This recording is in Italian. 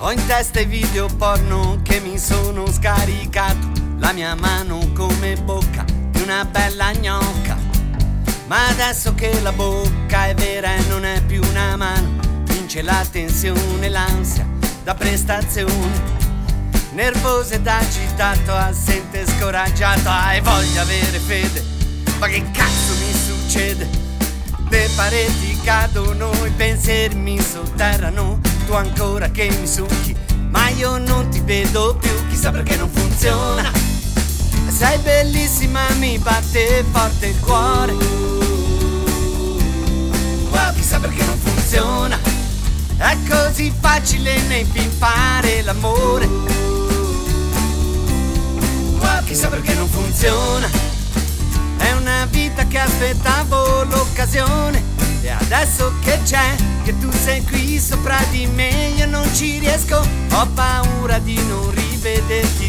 Ho in testa i video porno che mi sono scaricato, la mia mano come bocca di una bella gnocca. Ma adesso che la bocca è vera e non è più una mano, vince la tensione, l'ansia da prestazione. Nervoso ed agitato, assente e scoraggiato, hai voglia avere fede, ma che cazzo mi succede? Le pareti cadono, i pensieri mi sotterrano, tu ancora che mi succhi, ma io non ti vedo più, chissà perché non funziona. Sei bellissima, mi batte forte il cuore, wow, chissà perché non funziona. È così facile nei film fare l'amore, wow, chissà perché non funziona. È una vita che aspettavo l'occasione, e adesso che c'è, che tu sei qui sopra di me, io non ci riesco, ho paura di non rivederti